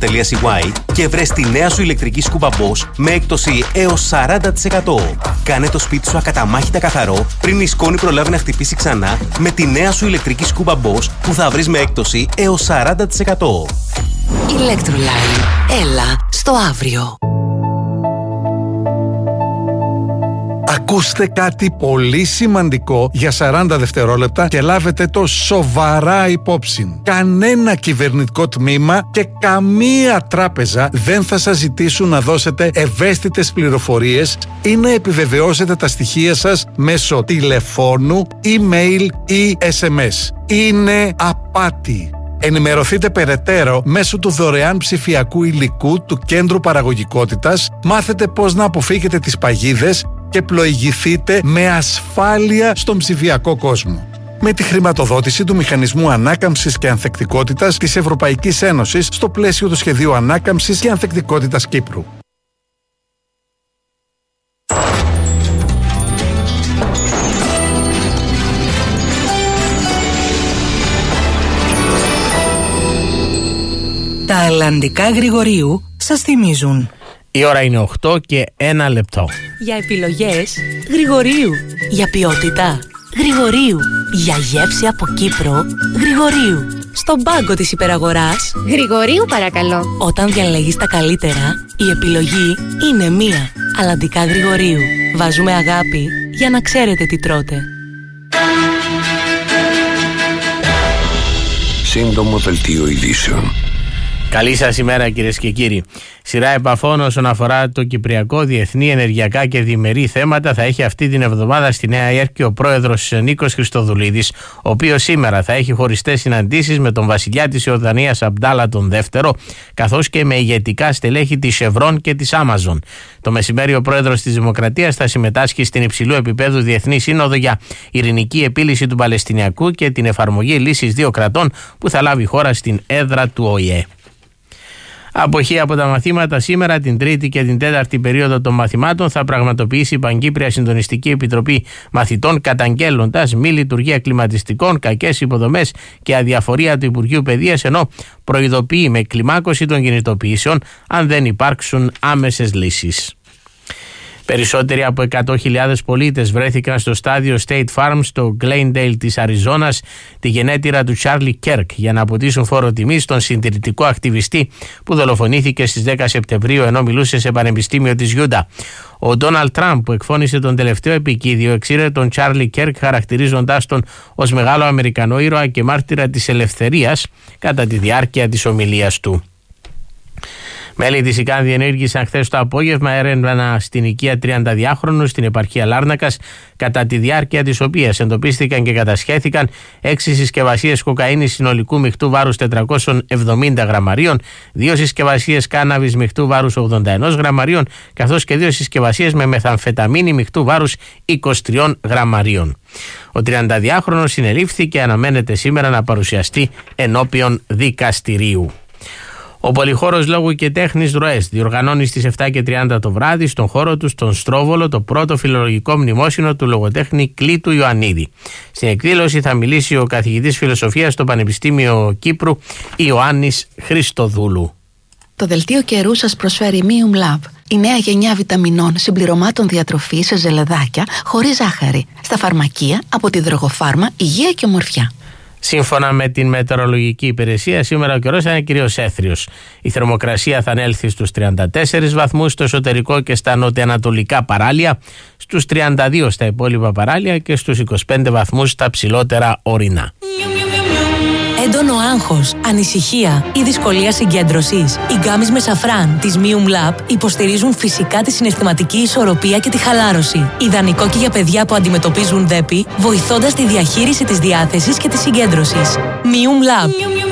Bosch.cy και βρες τη νέα σου ηλεκτρική σκούπα Bosch με έκπτωση έως 40%. Κάνε το σπίτι σου ακαταμάχητα καθαρό πριν η σκόνη προλάβει να χτυπήσει ξανά με τη νέα σου ηλεκτρική σκούπα Bosch που θα βρεις με έκπτωση έως 40%. Electroline. Έλα στο αύριο. Ακούστε κάτι πολύ σημαντικό για 40 δευτερόλεπτα και λάβετε το σοβαρά υπόψη. Κανένα κυβερνητικό τμήμα και καμία τράπεζα δεν θα σας ζητήσουν να δώσετε ευαίσθητες πληροφορίες ή να επιβεβαιώσετε τα στοιχεία σας μέσω τηλεφώνου, email ή SMS. Είναι απάτη. Ενημερωθείτε περαιτέρω μέσω του δωρεάν ψηφιακού υλικού του Κέντρου Παραγωγικότητας, μάθετε πώς να αποφύγετε τις παγίδες και πλοηγηθείτε με ασφάλεια στον ψηφιακό κόσμο. Με τη χρηματοδότηση του Μηχανισμού Ανάκαμψης και Ανθεκτικότητας της Ευρωπαϊκής Ένωσης στο πλαίσιο του Σχεδίου Ανάκαμψης και Ανθεκτικότητας Κύπρου. Τα αλλαντικά Γρηγορίου σας θυμίζουν. Η ώρα είναι 8 και 1 λεπτό. Για επιλογές Γρηγορίου. Για ποιότητα Γρηγορίου. Για γεύση από Κύπρο Γρηγορίου. Στον πάγκο της υπεραγοράς Γρηγορίου παρακαλώ. Όταν διαλέγεις τα καλύτερα, η επιλογή είναι μία. Αλλαντικά Γρηγορίου. Βάζουμε αγάπη για να ξέρετε τι τρώτε. Σύντομο δελτίο ειδήσεων. Καλή σας ημέρα κυρίες και κύριοι. Σειρά επαφών όσον αφορά το κυπριακό, διεθνή, ενεργειακά και διμερεί θέματα θα έχει αυτή την εβδομάδα στη Νέα Υόρκη ο πρόεδρος Νίκος Χριστοδουλίδης, ο οποίος σήμερα θα έχει χωριστές συναντήσεις με τον βασιλιά της Ιορδανίας Αμπντάλα τον Δεύτερο, καθώς και με ηγετικά στελέχη της Chevron και της Amazon. Το μεσημέρι ο πρόεδρος της Δημοκρατίας θα συμμετάσχει στην υψηλού επίπεδου Διεθνή Σύνοδο για ειρηνική επίλυση του Παλαιστινιακού και την εφαρμογή λύσης δύο κρατών που θα λάβει η χώρα στην έδρα του ΟΗΕ. Αποχή από τα μαθήματα σήμερα, την τρίτη και την τέταρτη περίοδο των μαθημάτων, θα πραγματοποιήσει η Παγκύπρια Συντονιστική Επιτροπή Μαθητών, καταγγέλλοντας μη λειτουργία κλιματιστικών, κακές υποδομές και αδιαφορία του Υπουργείου Παιδείας, ενώ προειδοποιεί με κλιμάκωση των κινητοποιήσεων αν δεν υπάρξουν άμεσες λύσεις. Περισσότεροι από 100.000 πολίτες βρέθηκαν στο στάδιο State Farm στο Glendale της Αριζόνας, τη γενέτειρα του Charlie Kirk, για να αποτίσουν φόρο τιμής στον συντηρητικό ακτιβιστή που δολοφονήθηκε στις 10 Σεπτεμβρίου ενώ μιλούσε σε πανεπιστήμιο της Γιούντα. Ο Ντόναλντ Τραμπ, που εκφώνησε τον τελευταίο επικίδιο, εξήρε τον Charlie Kirk χαρακτηρίζοντάς τον ως μεγάλο Αμερικανό ήρωα και μάρτυρα της ελευθερίας κατά τη διάρκεια της ομιλίας του. Μέλη της ΙΚΑΝ διενήργησαν χθες το απόγευμα έρευνα στην οικία 32χρονου στην επαρχία Λάρνακας, κατά τη διάρκεια της οποίας εντοπίστηκαν και κατασχέθηκαν 6 συσκευασίες κοκαίνης συνολικού μειχτού βάρους 470 γραμμαρίων, 2 συσκευασίες κάναβης μειχτού βάρους 81 γραμμαρίων, καθώς και 2 συσκευασίες με μεθαμφεταμίνη μειχτού βάρους 23 γραμμαρίων. Ο 32χρονος συνελήφθη και αναμένεται σήμερα να παρουσιαστεί ενώπιον δικαστηρίου. Ο Πολυχώρος Λόγου και Τέχνης Ροές διοργανώνει στις 7:30 το βράδυ στον χώρο του στον Στρόβολο το πρώτο φιλολογικό μνημόσυνο του λογοτέχνη Κλήτου Ιωαννίδη. Στην εκδήλωση θα μιλήσει ο καθηγητής φιλοσοφίας στο Πανεπιστήμιο Κύπρου Ιωάννης Χριστοδούλου. Το δελτίο καιρού σας προσφέρει Mium Lab, η νέα γενιά βιταμινών συμπληρωμάτων διατροφής σε ζελεδάκια χωρίς ζάχαρη. Στα φαρμακεία από τη Δρογοφάρμα Υγεία και Ομορφιά. Σύμφωνα με την μετεωρολογική υπηρεσία, σήμερα ο καιρός θα είναι κυρίως έθριος. Η θερμοκρασία θα ανέλθει στους 34 βαθμούς στο εσωτερικό και στα νοτιοανατολικά παράλια, στους 32 στα υπόλοιπα παράλια και στους 25 βαθμούς στα ψηλότερα ορεινά. Έντονο άγχος, ανησυχία ή δυσκολία συγκέντρωσης. Οι γκάμεις με σαφράν της Mium Lab υποστηρίζουν φυσικά τη συναισθηματική ισορροπία και τη χαλάρωση. Ιδανικό και για παιδιά που αντιμετωπίζουν δέπη, βοηθώντας τη διαχείριση της διάθεσης και της συγκέντρωσης. Mium Lab.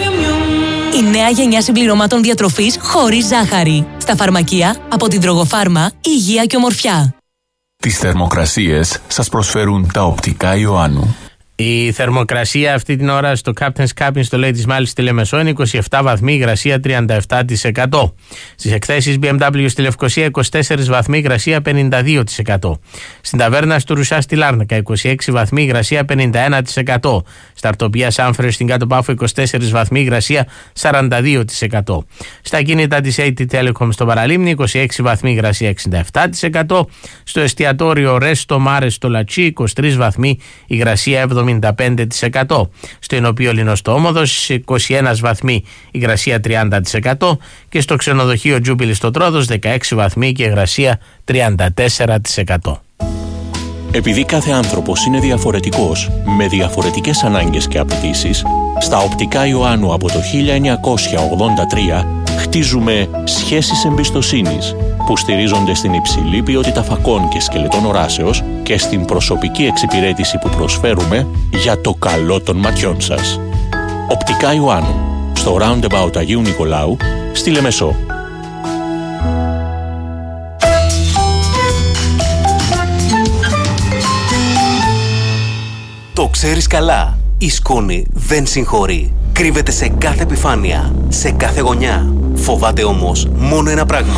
Η νέα γενιά συμπληρωμάτων διατροφής χωρίς ζάχαρη. Στα φαρμακεία από την Δρογοφάρμα Υγεία και Ομορφιά. Τις θερμοκρασίες σας προσφέρουν τα οπτικά Ιωάννου. Η θερμοκρασία αυτή την ώρα στο Captain's Cabin στο λέει της Μάλης στη Λεμεσό είναι 27 βαθμοί, υγρασία 37%. Στις εκθέσεις BMW στη Λευκοσία 24 βαθμοί, υγρασία 52%. Στην ταβέρνα του Ρουσά στη Λάρνακα 26 βαθμοί, υγρασία 51%. Στα Αρτοπία Σάμφρε στην Κάτω Πάφο 24 βαθμοί, υγρασία 42%. Στα κίνητα της AT Telecom στο Παραλίμνη 26 βαθμοί, υγρασία 67%. Στο εστιατόριο Ρέστο Μάρε στο Λατσί 23 βαθμοί, υγρασία 75%. Στο Ενοπείο Λινό στο Όμοδος 21 βαθμοί, υγρασία 30%. Και στο ξενοδοχείο Τζούμπιλι στο Τρόδος 16 βαθμοί και υγρασία 34%. Επειδή κάθε άνθρωπος είναι διαφορετικός, με διαφορετικές ανάγκες και απαιτήσεις, στα Οπτικά Ιωάννου από το 1983 χτίζουμε σχέσεις εμπιστοσύνης που στηρίζονται στην υψηλή ποιότητα φακών και σκελετών οράσεως και στην προσωπική εξυπηρέτηση που προσφέρουμε για το καλό των ματιών σας. Οπτικά Ιωάννου, στο Roundabout Αγίου Νικολάου, στη Λεμεσό. Το ξέρεις καλά. Η σκόνη δεν συγχωρεί. Κρύβεται σε κάθε επιφάνεια, σε κάθε γωνιά. Φοβάται όμως μόνο ένα πράγμα.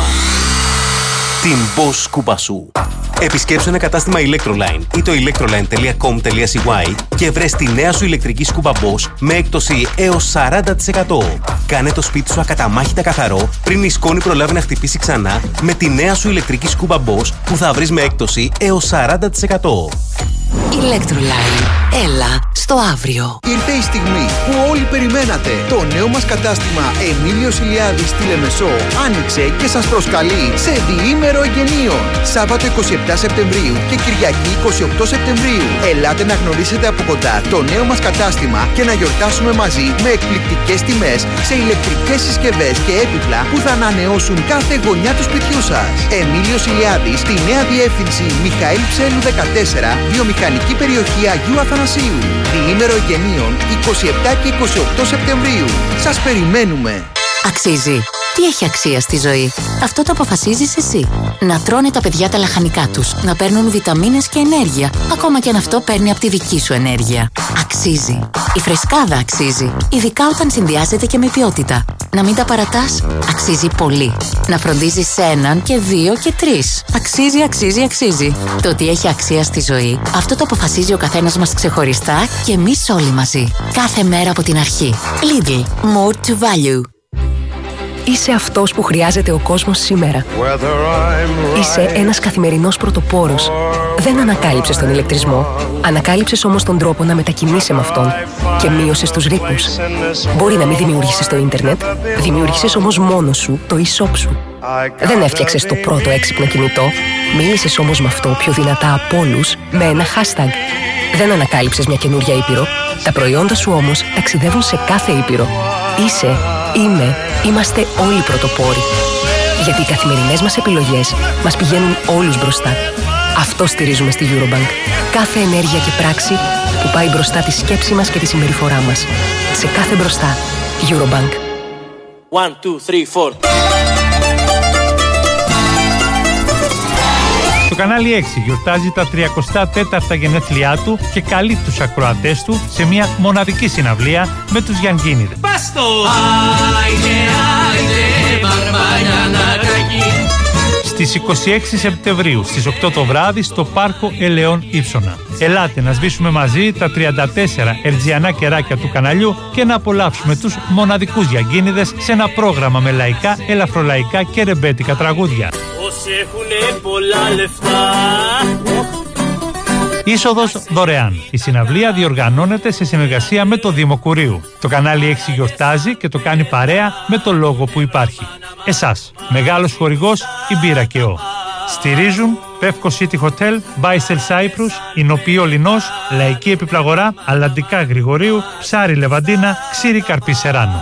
Την Bosch σκούπα σου. Επισκέψου ένα κατάστημα Electroline ή το electroline.com.cy και βρες τη νέα σου ηλεκτρική σκούπα Bosch με έκπτωση έως 40%. Κάνε το σπίτι σου ακαταμάχητα καθαρό πριν η σκόνη προλάβει να χτυπήσει ξανά με τη νέα σου ηλεκτρική σκούπα Bosch που θα βρεις με έκπτωση έως 40%. Electroline. Έλα στο αύριο. Ήρθε η στιγμή που όλοι περιμένατε. Το νέο μας κατάστημα Εμίλιος Ηλιάδης στη Λεμεσό άνοιξε και σας προσκαλεί σε διήμερο εγγενείων. Σάββατο 27 Σεπτεμβρίου και Κυριακή 28 Σεπτεμβρίου. Ελάτε να γνωρίσετε από κοντά το νέο μας κατάστημα και να γιορτάσουμε μαζί με εκπληκτικές τιμές σε ηλεκτρικές συσκευές και έπιπλα που θα ανανεώσουν κάθε γωνιά του σπιτιού σας. Εμίλιος Ηλιάδης στη νέα διεύθυνση Μιχαήλ Ψέλου 14, βιομηχανική περιοχή Αγίου Αθανασίου. Διήμερο εγγενείων 27 και 28 Σεπτεμβρίου. Σας περιμένουμε. Αξίζει. Τι έχει αξία στη ζωή? Αυτό το αποφασίζεις εσύ. Να τρώνε τα παιδιά τα λαχανικά τους, να παίρνουν βιταμίνες και ενέργεια, ακόμα και αν αυτό παίρνει από τη δική σου ενέργεια. Αξίζει. Η φρεσκάδα αξίζει, ειδικά όταν συνδυάζεται και με ποιότητα. Να μην τα παρατάς, αξίζει πολύ. Να φροντίζεις σε έναν και δύο και τρεις. Αξίζει, αξίζει, αξίζει. Το ότι έχει αξία στη ζωή, αυτό το αποφασίζει ο καθένας μας ξεχωριστά και εμείς όλοι μαζί. Κάθε μέρα από την αρχή. Lidl. More to value. Είσαι αυτός που χρειάζεται ο κόσμος σήμερα. Είσαι ένας καθημερινός πρωτοπόρος. Δεν ανακάλυψες τον ηλεκτρισμό. Ανακάλυψες όμως τον τρόπο να μετακινείσαι με αυτόν και μείωσες τους ρήπους. Μπορεί να μην δημιούργησες το ίντερνετ, δημιούργησες όμως μόνος σου το e-shop σου. Δεν έφτιαξες το πρώτο έξυπνο κινητό, μίλησες όμως με αυτό πιο δυνατά από όλους με ένα hashtag. Δεν ανακάλυψες μια καινούρια ήπειρο, τα προϊόντα σου όμως ταξιδεύουν σε κάθε ήπειρο. Είσαι, είμαι, είμαστε όλοι πρωτοπόροι. Γιατί οι καθημερινές μας επιλογές μας πηγαίνουν όλους μπροστά. Αυτό στηρίζουμε στη Eurobank. Κάθε ενέργεια και πράξη που πάει μπροστά τη σκέψη μας και τη συμπεριφορά μας. Σε κάθε μπροστά. Eurobank. 1, 2, 3, 4. Το κανάλι 6 γιορτάζει τα 34 γενέθλιά του και καλεί τους ακροατές του σε μια μοναδική συναυλία με τους Γιανγκίνιδες. Πάστο! Άιντε, άιντε, μπαρμπάνια. Στις 26 Σεπτεμβρίου στις 8 το βράδυ στο Πάρκο Ελαιών Ήψωνα. Ελάτε να σβήσουμε μαζί τα 34 ερτζιανά κεράκια του καναλιού και να απολαύσουμε τους μοναδικούς Γιανγκίνιδες σε ένα πρόγραμμα με λαϊκά, ελαφρολαϊκά και ρεμπέτικα τραγούδια. Όσοι έχουνε πολλά λεφτά. Είσοδος δωρεάν. Η συναυλία διοργανώνεται σε συνεργασία με το Δήμο Κουρίου. Το κανάλι 6 γιορτάζει και το κάνει παρέα με το λόγο που υπάρχει. Εσάς, μεγάλος χορηγός, η Μπύρα και ο. Στηρίζουν Pefco City Hotel, Baisel Cyprus, Ινοπείο Λινός, Λαϊκή Επιπλαγορά, Αλλαντικά Γρηγορίου, Ψάρι Λεβαντίνα, Ξύρι Καρπή Σεράνο.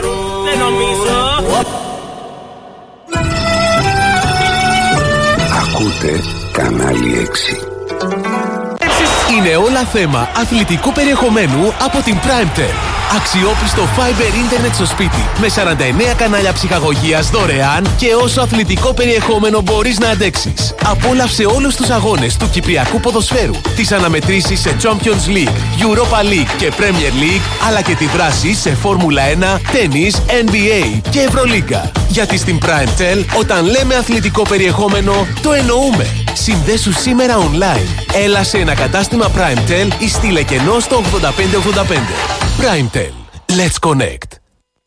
Ακούτε κανάλι 6. Είναι όλα θέμα αθλητικού περιεχομένου από την Primetel. Αξιόπιστο Fiber Internet στο σπίτι με 49 κανάλια ψυχαγωγίας δωρεάν και όσο αθλητικό περιεχόμενο μπορείς να αντέξεις. Απόλαυσε όλους τους αγώνες του Κυπριακού ποδοσφαίρου, τις αναμετρήσεις σε Champions League, Europa League και Premier League, αλλά και τη δράση σε Φόρμουλα 1, τένις, NBA και Ευρωλίγκα. Γιατί στην PrimeTel, όταν λέμε αθλητικό περιεχόμενο, το εννοούμε. Συνδέσου σήμερα online. Έλα σε ένα κατάστημα PrimeTel ή στείλε κενό στο 8585. PrimeTel. Let's connect.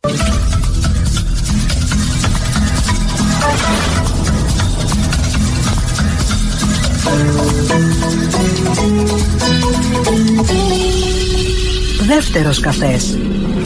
Δεύτερος καφές.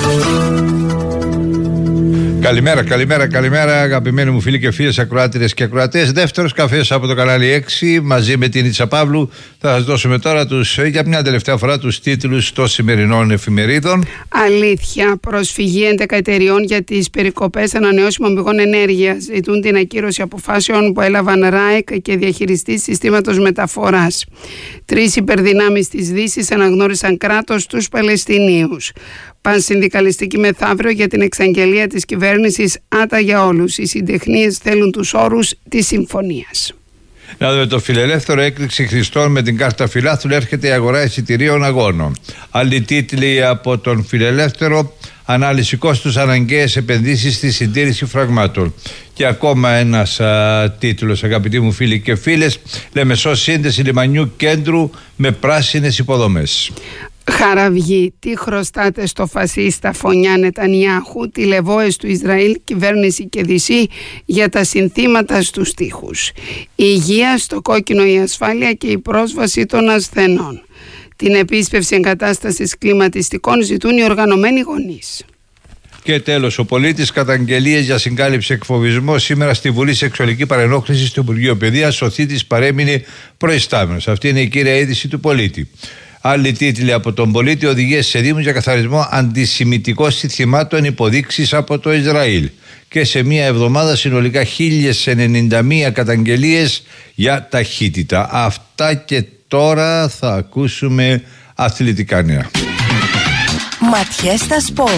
Καλημέρα αγαπημένοι μου φίλοι και φίλες ακροάτηρες και ακροατές. Δεύτερος καφές από το κανάλι 6 μαζί με την Ίτσα Παύλου. Θα σας δώσουμε τώρα για μια τελευταία φορά τους τίτλους των σημερινών εφημερίδων. Αλήθεια, προσφυγή 11 εταιριών για τις περικοπές ανανεώσιμων πηγών ενέργειας. Ζητούν την ακύρωση αποφάσεων που έλαβαν ΡΑΕΚ και διαχειριστής συστήματος μεταφοράς. 3 υπερδυνάμεις της Δύσης αναγνώρισαν κράτος τους Παλαιστινίους. Πανσυνδικαλιστική μεθαύριο για την εξαγγελία της κυβέρνησης Άτα για όλους. Οι συντεχνίες θέλουν τους όρους της συμφωνίας. Να δούμε το φιλελεύθερο. Έκρηξη Χριστών με την κάρτα φιλάθλου. Έρχεται η αγορά εισιτηρίων αγώνων. Άλλοι τίτλοι από τον φιλελεύθερο. Ανάλυση κόστους, αναγκαίες επενδύσεις στη συντήρηση φραγμάτων. Και ακόμα ένας τίτλος, αγαπητοί μου φίλοι και φίλες. Λεμεσό σύνδεση λιμανιού κέντρου με πράσινες υποδομές. Χαραυγή, τι χρωστάτε στο φασίστα Φωνιά Νετανιάχου, τηλεβόες του Ισραήλ, κυβέρνηση και Δύση για τα συνθήματα στους τοίχους. Η υγεία στο κόκκινο, η ασφάλεια και η πρόσβαση των ασθενών. Την επίσπευση εγκατάστασης κλιματιστικών ζητούν οι οργανωμένοι γονείς. Και τέλος, ο πολίτης καταγγελίες για συγκάλυψη εκφοβισμό σήμερα στη Βουλή. Σεξουαλική παρενόχληση στο Υπουργείο Παιδείας. Ο θήτης παρέμεινε προϊστάμενος. Αυτή είναι η κύρια είδηση του πολίτη. Άλλοι τίτλοι από τον πολίτη. Οδηγίες σε δήμους για καθαρισμό αντισημιτικών συνθημάτων, υποδείξεις από το Ισραήλ. Και σε μία εβδομάδα συνολικά 1091 καταγγελίες για ταχύτητα. Αυτά και τώρα θα ακούσουμε αθλητικά νέα. Ματιές στα σπορ.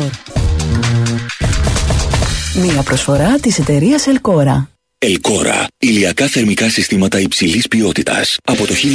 Μία προσφορά της εταιρείας Ελκόρα. Ελκόρα. Ηλιακά θερμικά συστήματα υψηλής ποιότητας. Από το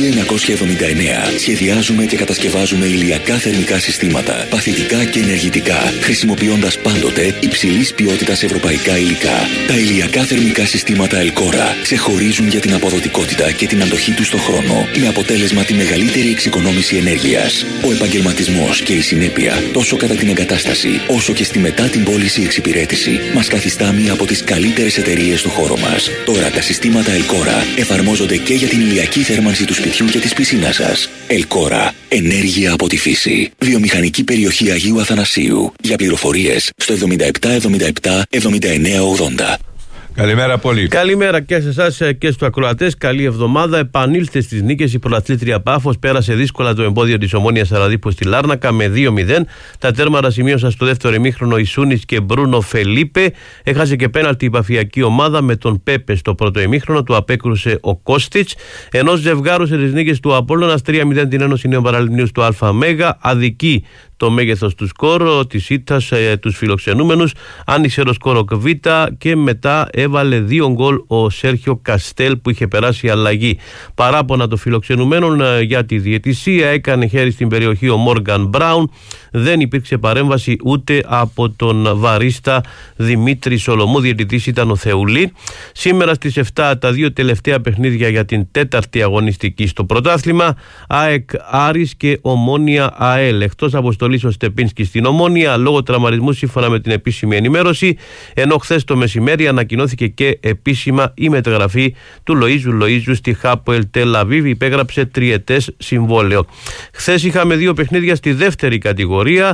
1979 σχεδιάζουμε και κατασκευάζουμε ηλιακά θερμικά συστήματα, παθητικά και ενεργητικά, χρησιμοποιώντας πάντοτε υψηλής ποιότητας ευρωπαϊκά υλικά. Τα ηλιακά θερμικά συστήματα Ελκόρα ξεχωρίζουν για την αποδοτικότητα και την αντοχή τους στον χρόνο, με αποτέλεσμα τη μεγαλύτερη εξοικονόμηση ενέργειας. Ο επαγγελματισμός και η συνέπεια, τόσο κατά την εγκατάσταση, όσο και στη μετά την πώληση εξυπηρέτηση, μας καθιστά μία από τις καλύτερες εταιρείες του χώρου μας. Τώρα τα συστήματα Ελκόρα εφαρμόζονται και για την ηλιακή θέρμανση του σπιτιού και της πισίνας σας. Ελκόρα. Ενέργεια από τη φύση. Βιομηχανική περιοχή Αγίου Αθανασίου. Για πληροφορίες στο 77 77 79 80. Καλημέρα πολύ. Καλημέρα και σε εσάς και στους ακροατές. Καλή εβδομάδα. Επανήλθε στις νίκες η πρωταθλήτρια Πάφος. Πέρασε δύσκολα το εμπόδιο της Ομόνοιας Σαραδίπου στη Λάρνακα με 2-0. Τα τέρματα σημείωσαν στο δεύτερο ημίχρονο η Σούνης και Μπρούνο Φελίπε. Έχασε και πέναλτι η παφιακή ομάδα με τον Πέπε στο πρώτο ημίχρονο. Του απέκρουσε ο Κώστιτς. Ενώ ζευγάρωσε τις νίκες του Απόλλωνας 3-0 την Ένωση Νέων Παραλιμνίους του ΑΜΕΓΑ. Αδική το μέγεθος του σκόρ της ήττας τους φιλοξενούμενους. Άνοιξε το σκόρο Β και μετά έβαλε 2 γκολ ο Σέρχιο Καστέλ που είχε περάσει αλλαγή. Παράπονα των φιλοξενουμένων για τη διαιτησία. Έκανε χέρι στην περιοχή ο Μόργαν Μπράουν. Δεν υπήρξε παρέμβαση ούτε από τον βαρίστα Δημήτρη Σολομού. Διαιτητής ήταν ο Θεουλή. Σήμερα στις 7 τα 2 τελευταία παιχνίδια για την 4η αγωνιστική στο πρωτάθλημα. ΑΕΚ Άρης και Ομόνια ΑΕΛ. Εκτός αποστολής ο Στεπίνσκι στην Ομόνια λόγω τραυματισμού σύμφωνα με την επίσημη ενημέρωση. Ενώ χθες το μεσημέρι ανακοινώθηκε και επίσημα η μεταγραφή του Λοΐζου στη Χάποελ Τελ Αβίβ. Υπέγραψε τριετές συμβόλαιο. Χθες είχαμε 2 παιχνίδια στη δεύτερη κατηγορία.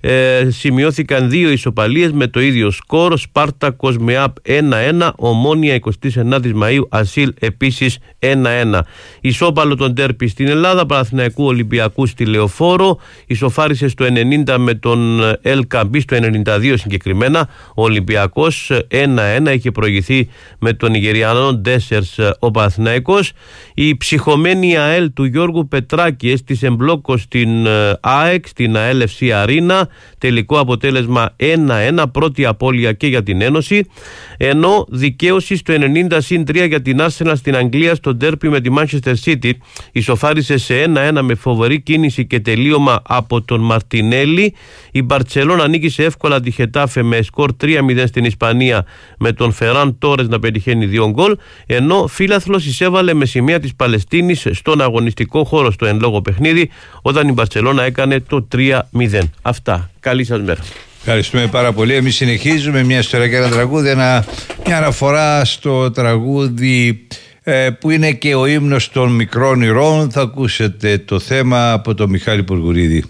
Σημειώθηκαν 2 ισοπαλίες με το ίδιο σκορ. Σπάρτακος με ΑΠ 1-1, Ομόνια 29 Μαΐου Ασίλ επίσης 1-1. Ισόπαλο τον ντέρπι στην Ελλάδα, Παναθηναϊκού Ολυμπιακού στη Λεωφόρο. Ισοφάρισε στο 90 με τον ΕΛΚΑΜΠ στο 92 συγκεκριμένα. Ο Ολυμπιακός 1-1 είχε προηγηθεί με τον Νιγεριανό Ντέσερς ο Παναθηναϊκός. Η ψυχωμένη ΑΕΛ του Γιώργου Πετράκη έστησε μπλόκο στην ΑΕΚ, στην ΑΕΛ FC Αρίνα. Τελικό αποτέλεσμα 1-1, πρώτη απώλεια και για την Ένωση. Ενώ δικαίωση στο 90-3 για την Arsenal στην Αγγλία στο ντέρπι με τη Manchester City. Ισοφάρισε σε 1-1 με φοβερή κίνηση και τελείωμα από τον Μαρτινέλη. Η Μπαρτσελόνα νίκησε εύκολα τη Χετάφε με σκορ 3-0 στην Ισπανία με τον Φεράν Τόρες να πετυχαίνει 2 γκολ. Ενώ Φίλαθλος εισέβαλε με σημαία της Παλαιστίνης στον αγωνιστικό χώρο στο εν λόγω παιχνίδι όταν η Μπαρτσελόνα έκανε το 3-0. Αυτά. Καλή σας μέρα. Ευχαριστούμε πάρα πολύ. Εμείς συνεχίζουμε μια ιστορία και ένα τραγούδι, μια αναφορά στο τραγούδι που είναι και ο ύμνος των μικρών ηρώων. Θα ακούσετε το θέμα από τον Μιχάλη Πουργουρίδη.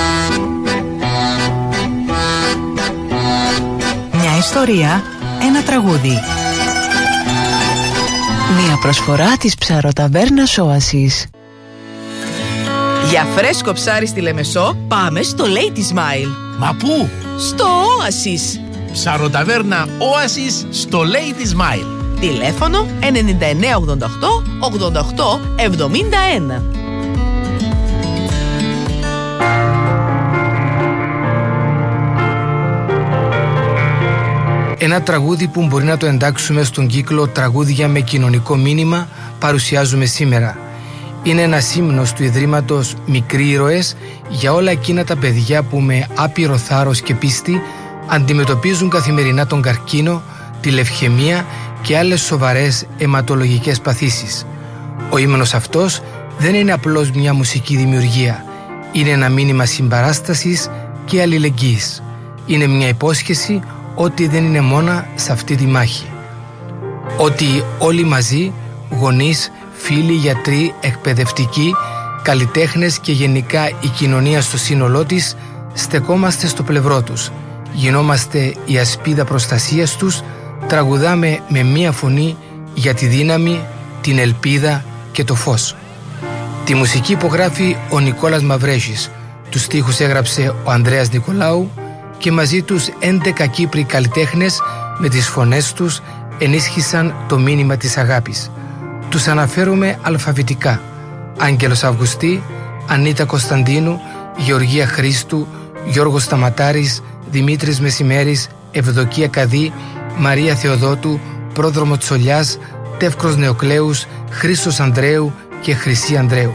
Μια ιστορία, ένα τραγούδι. Μια προσφορά της ψαροταβέρνας Όασης. Για φρέσκο ψάρι στη Λεμεσό πάμε στο Lady Smile. Μα πού? Στο Όασης. Ψαροταβέρνα Όασης στο Lady Smile. Τηλέφωνο 9988 88 71. Ένα τραγούδι που μπορεί να το εντάξουμε στον κύκλο τραγούδια με κοινωνικό μήνυμα παρουσιάζουμε σήμερα. Είναι ένας ύμνος του Ιδρύματος Μικροί Ήρωες για όλα εκείνα τα παιδιά που με άπειρο θάρρος και πίστη αντιμετωπίζουν καθημερινά τον καρκίνο, τη λευχαιμία και άλλες σοβαρές αιματολογικές παθήσεις. Ο ύμνος αυτός δεν είναι απλώς μια μουσική δημιουργία. Είναι ένα μήνυμα συμπαράστασης και αλληλεγγύης. Είναι μια υπόσχεση ότι δεν είναι μόνα σε αυτή τη μάχη. Ότι όλοι μαζί, γονείς, φίλοι, γιατροί, εκπαιδευτικοί, καλλιτέχνες και γενικά η κοινωνία στο σύνολό της, στεκόμαστε στο πλευρό τους. Γινόμαστε η ασπίδα προστασίας τους, τραγουδάμε με μία φωνή για τη δύναμη, την ελπίδα και το φως. Τη μουσική υπογράφει ο Νικόλας Μαυρέζης, τους στίχους έγραψε ο Ανδρέας Νικολάου και μαζί τους 11 Κύπροι καλλιτέχνες με τις φωνές τους ενίσχυσαν το μήνυμα της αγάπης. Τους αναφέρουμε αλφαβητικά: Άγγελος Αυγουστή, Ανίτα Κωνσταντίνου, Γεωργία Χρήστου, Γιώργος Σταματάρης, Δημήτρης Μεσημέρης, Ευδοκία Καδί, Μαρία Θεοδότου, Πρόδρομο Τσολιάς, Τεύκρος Νεοκλέους, Χρήστος Ανδρέου και Χρυσή Ανδρέου.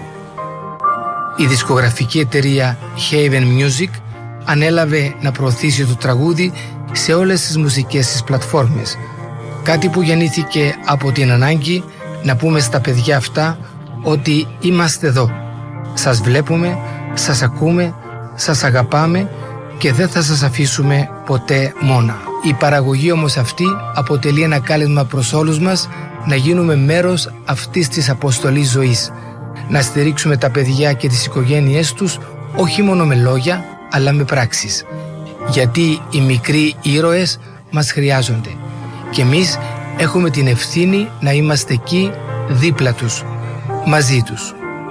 Η δισκογραφική εταιρεία Haven Music ανέλαβε να προωθήσει το τραγούδι σε όλες τις μουσικές της πλατφόρμες. Κάτι που γεννήθηκε από την ανάγκη να πούμε στα παιδιά αυτά ότι είμαστε εδώ. Σας βλέπουμε, σας ακούμε, σας αγαπάμε και δεν θα σας αφήσουμε ποτέ μόνα. Η παραγωγή όμως αυτή αποτελεί ένα κάλεσμα προς όλους μας να γίνουμε μέρος αυτής της αποστολής ζωής. Να στηρίξουμε τα παιδιά και τις οικογένειές τους όχι μόνο με λόγια αλλά με πράξεις. Γιατί οι μικροί ήρωες μας χρειάζονται και εμείς έχουμε την ευθύνη να είμαστε εκεί δίπλα τους, μαζί τους.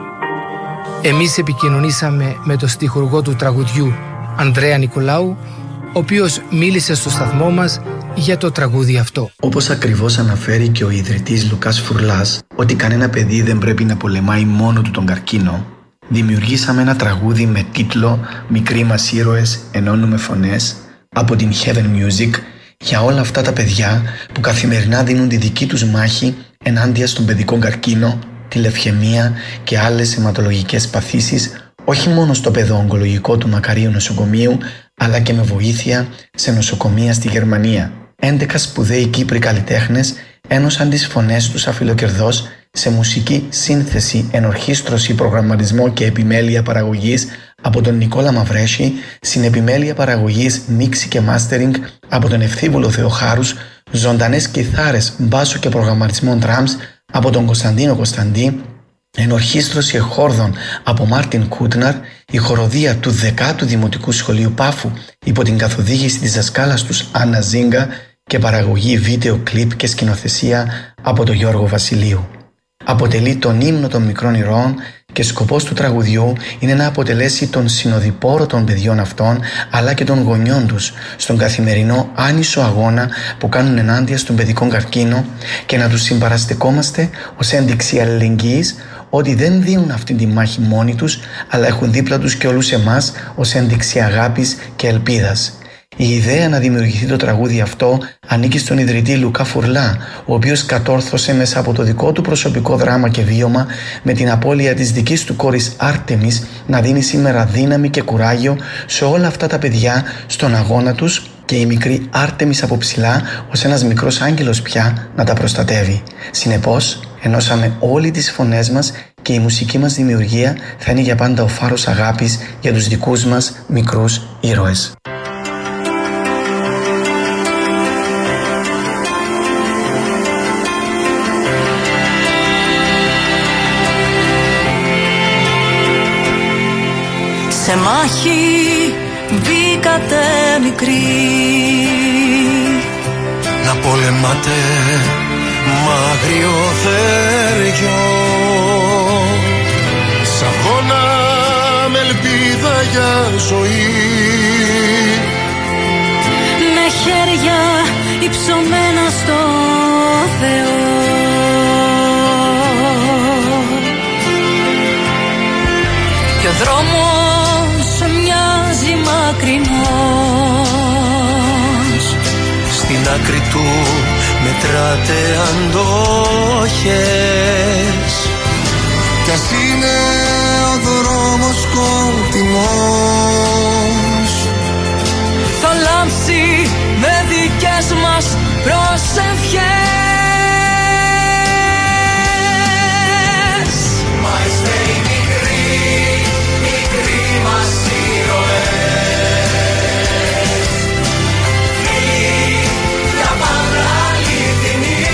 Εμείς επικοινωνήσαμε με τον στιχουργό του τραγουδιού Ανδρέα Νικολάου, ο οποίος μίλησε στο σταθμό μας για το τραγούδι αυτό. Όπως ακριβώς αναφέρει και ο ιδρυτής Λουκάς Φουρλάς, ότι κανένα παιδί δεν πρέπει να πολεμάει μόνο του τον καρκίνο, δημιουργήσαμε ένα τραγούδι με τίτλο «Μικροί μας ήρωες, ενώνουμε φωνές» από την Heaven Music για όλα αυτά τα παιδιά που καθημερινά δίνουν τη δική τους μάχη ενάντια στον παιδικό καρκίνο, τη λευχαιμία και άλλες αιματολογικές παθήσεις, όχι μόνο στο παιδοογκολογικό του Μακαρίου νοσοκομείου, αλλά και με βοήθεια σε νοσοκομεία στη Γερμανία. 11 σπουδαίοι Κύπροι καλλιτέχνες ένωσαν τις φωνές τους αφιλοκερδώς σε μουσική σύνθεση, ενορχήστρωση, προγραμματισμό και επιμέλεια παραγωγής από τον Νικόλα Μαυρέση, συνεπιμέλεια παραγωγής, μίξη και mastering από τον Ευθύβουλο Θεοχάρους, ζωντανές κιθάρες, μπάσο και προγραμματισμό drums από τον Κωνσταντίνο Κωνσταντή, ενορχήστρωση εχόρδων από Μάρτιν Κούτναρ, η χοροδία του 10ου Δημοτικού Σχολείου Πάφου υπό την καθοδήγηση της δασκάλας τους Άννα Ζίγκα και παραγωγή βίντεο κλιπ και σκηνοθεσία από τον Γιώργο Βασιλείου. Αποτελεί τον ύμνο των μικρών ηρώων και σκοπός του τραγουδιού είναι να αποτελέσει τον συνοδοιπόρο των παιδιών αυτών αλλά και των γονιών τους στον καθημερινό άνισο αγώνα που κάνουν ενάντια στον παιδικό καρκίνο και να τους συμπαραστεκόμαστε ως ένδειξη αλληλεγγύης ότι δεν δίνουν αυτή τη μάχη μόνοι τους, αλλά έχουν δίπλα τους και όλους εμάς ως ένδειξη αγάπης και ελπίδας. Η ιδέα να δημιουργηθεί το τραγούδι αυτό ανήκει στον ιδρυτή Λουκά Φουρλά, ο οποίος κατόρθωσε μέσα από το δικό του προσωπικό δράμα και βίωμα, με την απώλεια της δικής του κόρης Άρτεμις, να δίνει σήμερα δύναμη και κουράγιο σε όλα αυτά τα παιδιά στον αγώνα τους, και η μικρή Άρτεμις από ψηλά ως ένας μικρός άγγελος πια να τα προστατεύει. Συνεπώς, ενώσαμε όλοι τις φωνές μας και η μουσική μας δημιουργία θα είναι για πάντα ο φάρος αγάπης για τους δικούς μας μικρούς ήρωες. Σε μάχη μπήκατε μικροί, να πολεμάτε μ' άγριο θέριο, σ' αγώνα με ελπίδα για ζωή, με χέρια υψωμένα στο Θεό. Και ο δρόμος μοιάζει μακρινός, στην άκρη του μετράτε αντόχες, κι ας είναι ο δρόμος σκοτεινός, θα λάμψει με δικές μας προσευχές. Μα είστε οι μικροί, μικροί μας ήρωες, φίλοι για πάντα αληθινοί,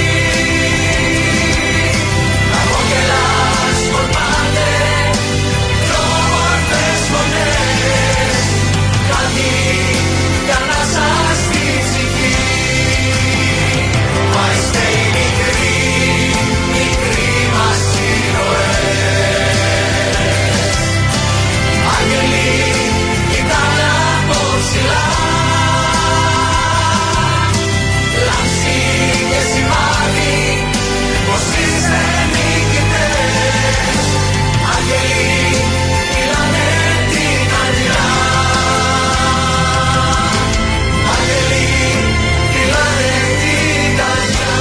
χαμόγελα σκορπάτε κι όμορφες φωνές, κάτι για να σας στη ψυχή. Μα είστε οι μικροί, μικροί μας ήρωες, άγγελοι κοιτάνε από ψηλά, λάμψη και σημάδι πως είστε νικητές, άγγελοι μιλάνε την καρδιά, άγγελοι μιλάνε την καρδιά.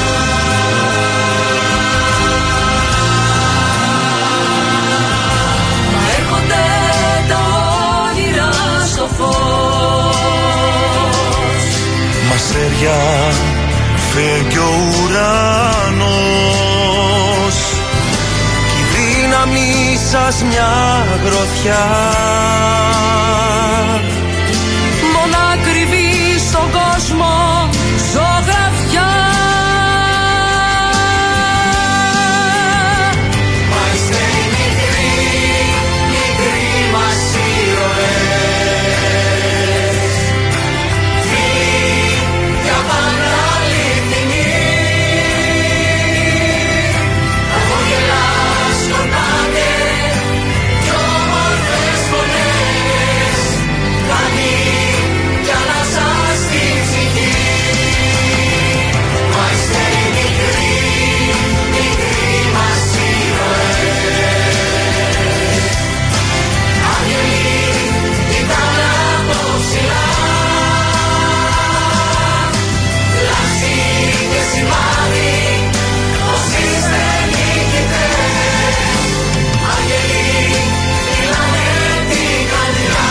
Μα έρχονται τα όνειρα στο φως, Μαστέρια φεύγει ο ουρανός, κι η δύναμη σας μια γροθιά, μόνο ακριβή στον κόσμο ζωγραφιά. Μα είστε οι μικροί, μικροί μας ήρωες, φίλοι για πάντα αληθινοί, χαμόγελα σκορπάτε κι όμορφες φωνές, κάτι για να σας στη ψυχή. Μα είστε οι μικροί, μικροί μας ήρωες, άγγελοι κοιτάνε από ψηλά, λάμψη και σημάδι πως είστε νικητές, άγγελοι μιλάνε την καρδιά,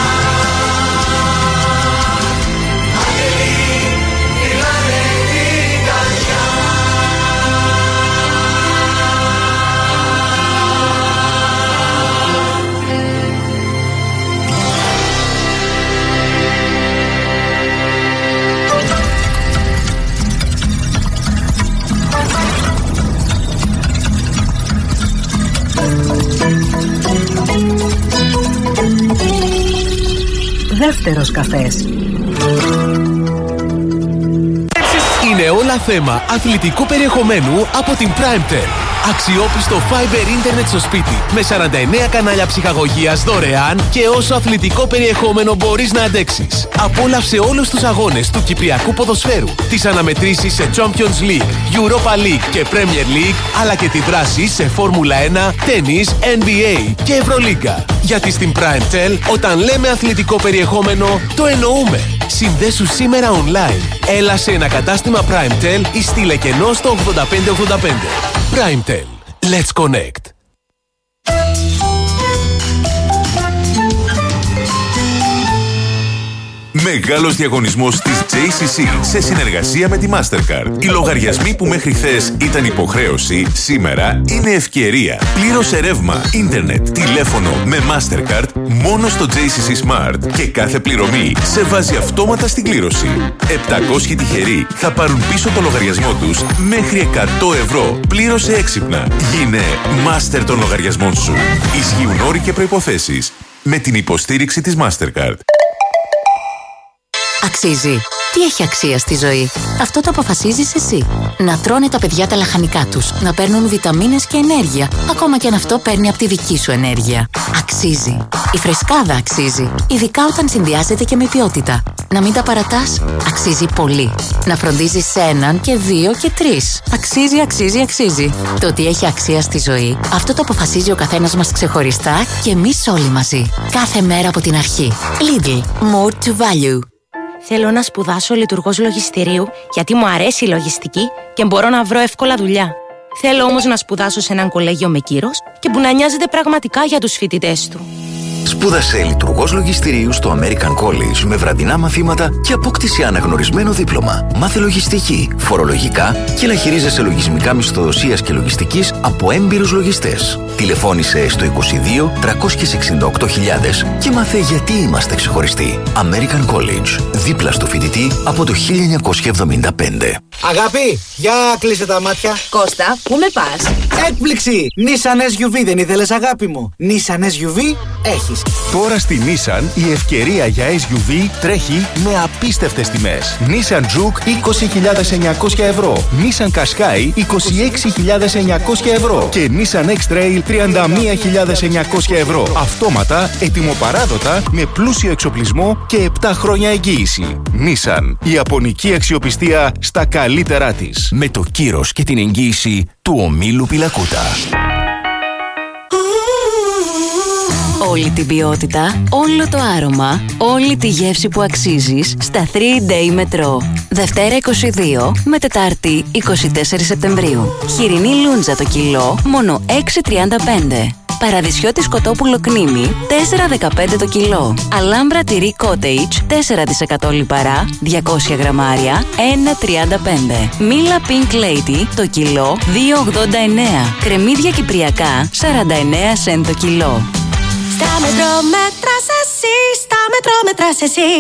άγγελοι μιλάνε την καρδιά. Δεύτερος καφές. Είναι όλα θέμα αθλητικού περιεχομένου από την Primetel. Αξιόπιστο Fiber Internet στο σπίτι με 49 κανάλια ψυχαγωγίας δωρεάν και όσο αθλητικό περιεχόμενο μπορείς να αντέξεις. Απόλαυσε όλους τους αγώνες του Κυπριακού ποδοσφαίρου, τις αναμετρήσεις σε Champions League, Europa League και Premier League, αλλά και τη δράση σε Φόρμουλα 1, τένις, NBA και Ευρωλίγκα. Γιατί στην PrimeTel, όταν λέμε αθλητικό περιεχόμενο, το εννοούμε. Συνδέσου σήμερα online. Έλα σε ένα κατάστημα PrimeTel ή στείλε κενό στο 8585. PrimeTel. Let's connect. Μεγάλος διαγωνισμός της JCC σε συνεργασία με τη Mastercard. Οι λογαριασμοί που μέχρι χθες ήταν υποχρέωση, σήμερα είναι ευκαιρία. Πλήρωσε ρεύμα, ίντερνετ, τηλέφωνο με Mastercard μόνο στο JCC Smart και κάθε πληρωμή σε βάζει αυτόματα στην κλήρωση. 700 τυχεροί θα πάρουν πίσω το λογαριασμό τους μέχρι 100 ευρώ. Πλήρωσε έξυπνα. Γίνε Master των λογαριασμών σου. Ισχύουν όροι και προϋποθέσεις. Με την υποστήριξη της Mastercard. Αξίζει. Τι έχει αξία στη ζωή? Αυτό το αποφασίζεις εσύ. Να τρώνε τα παιδιά τα λαχανικά τους, να παίρνουν βιταμίνες και ενέργεια, ακόμα και αν αυτό παίρνει από τη δική σου ενέργεια. Αξίζει. Η φρεσκάδα αξίζει, ειδικά όταν συνδυάζεται και με ποιότητα. Να μην τα παρατάς? Αξίζει πολύ. Να φροντίζεις έναν και δύο και τρεις. Αξίζει, αξίζει, αξίζει. Το ότι έχει αξία στη ζωή, αυτό το αποφασίζει ο καθένας μας ξεχωριστά και εμείς όλοι μαζί. Κάθε μέρα από την αρχή. Lidl. More to value. Θέλω να σπουδάσω λειτουργός λογιστηρίου γιατί μου αρέσει η λογιστική και μπορώ να βρω εύκολα δουλειά. Θέλω όμως να σπουδάσω σε έναν κολέγιο με κύρος και που να νοιάζεται πραγματικά για τους φοιτητές του. Σπούδασε λειτουργός λογιστηρίου στο American College με βραδινά μαθήματα και απόκτησε αναγνωρισμένο δίπλωμα. Μάθε λογιστική, φορολογικά και να χειρίζεσαι λογισμικά μισθοδοσίας και λογιστικής από έμπειρους λογιστές. Τηλεφώνησε στο 22 368.000 και μάθε γιατί είμαστε ξεχωριστοί. American College, δίπλα στο φοιτητή από το 1975. Αγάπη, για κλείσε τα μάτια. Κώστα, πού με πας? Έκπληξη! Nissan SUV δεν ήθελες, αγάπη μου? Nissan SUV έχεις. Τώρα στη Nissan η ευκαιρία για SUV τρέχει με απίστευτες τιμές. Nissan Juke 20.900 ευρώ, Nissan Qashqai 26.900 ευρώ και Nissan X-Trail 31.900 ευρώ. Αυτόματα, ετοιμοπαράδοτα, με πλούσιο εξοπλισμό και 7 χρόνια εγγύηση. Nissan, η ιαπωνική αξιοπιστία στα καλύτερά της. Με το κύρος και την εγγύηση του ομίλου Πιλακούτα. Όλη την ποιότητα, όλο το άρωμα, όλη τη γεύση που αξίζεις στα 3-Day Metro. Δευτέρα 22 με Τετάρτη 24 Σεπτεμβρίου. Χοιρινή λούντζα το κιλό, μόνο 6,35. Παραδεισιώτη Κοτόπουλο Κνήμη, 4,15 το κιλό. Αλάμπρα τυρί Cottage, 4% λιπαρά, 200 γραμμάρια, 1,35. Μίλα Pink Lady, το κιλό, 2,89. Κρεμμύδια Κυπριακά, 49 σεντ το κιλό. Στα μετρό μέτρας εσύ, στα μετρό μέτρας εσύ.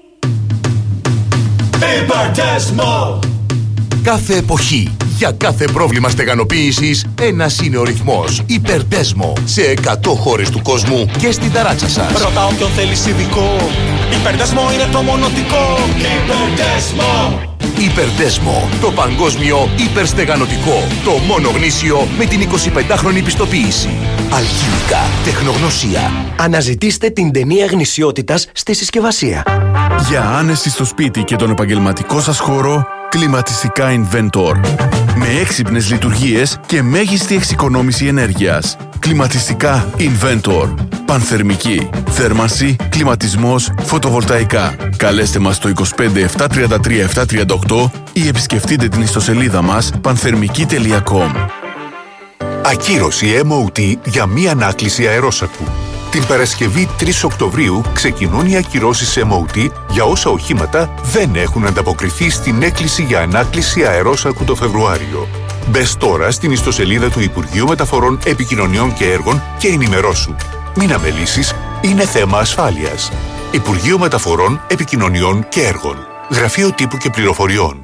Υπερτέσμο! Κάθε εποχή, για κάθε πρόβλημα στεγανοποίησης, ένας είναι ο ρυθμός. Υπερτέσμο. Σε 100 χώρες του κόσμου και στην ταράτσα σας. Ρώτα όποιον θέλεις ειδικό. Υπερτέσμο είναι το μονοτικό. Υπερτέσμο! Υπερτέσμο, το παγκόσμιο υπερστεγανωτικό. Το μόνο γνήσιο με την 25χρονη πιστοποίηση. Αλχημικά, τεχνογνωσία. Αναζητήστε την ταινία γνησιότητας στη συσκευασία. Για άνεση στο σπίτι και τον επαγγελματικό σας χώρο, κλιματιστικά Inventor. Με έξυπνες λειτουργίες και μέγιστη εξοικονόμηση ενέργειας. Κλιματιστικά Inventor. Πανθερμική, θέρμανση, κλιματισμός, φωτοβολταϊκά. Καλέστε μας στο 25 733 738 ή επισκεφτείτε την ιστοσελίδα μας πανθερμική.com. Ακύρωση MOT για μία ανάκληση αερόσακου. Την Παρασκευή 3 Οκτωβρίου ξεκινούν οι ακυρώσεις MOT για όσα οχήματα δεν έχουν ανταποκριθεί στην έκκληση για ανάκληση αερόσακου το Φεβρουάριο. Μπες τώρα στην ιστοσελίδα του Υπουργείου Μεταφορών, Επικοινωνιών και Έργων και ενημερώσου. Μην αμελήσεις, είναι θέμα ασφάλειας. Υπουργείο Μεταφορών, Επικοινωνιών και Έργων. Γραφείο Τύπου και Πληροφοριών.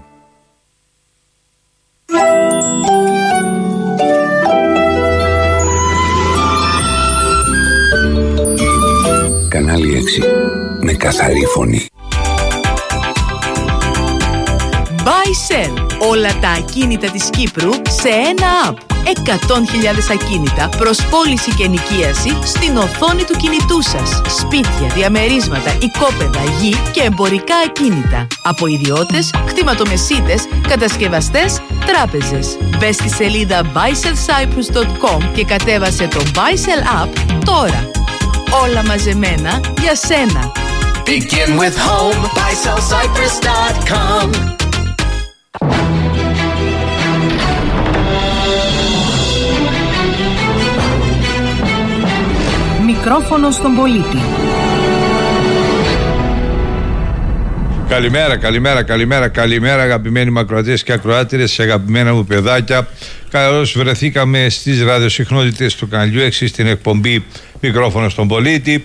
Κανάλι 6. Με καθαρή φωνή. Buy Sell. Όλα τα ακίνητα της Κύπρου σε ένα app. 100.000 ακίνητα προς πώληση και ενοικίαση στην οθόνη του κινητού σας. Σπίτια, διαμερίσματα, οικόπεδα, γη και εμπορικά ακίνητα. Από ιδιώτες, κτηματομεσίτες, κατασκευαστές, τράπεζες. Μπες στη σελίδα buysellcyprus.com και κατέβασε το Buysell App τώρα. Όλα μαζεμένα για σένα. Begin with home, buysellcyprus.com. Μικρόφωνο στον πολίτη. Καλημέρα αγαπημένοι μακροατές και ακροάτηρες, αγαπημένα μου παιδάκια. Καλώς βρεθήκαμε στις ραδιοσυχνότητες του καναλιού 6 στην εκπομπή Μικρόφωνο στον πολίτη.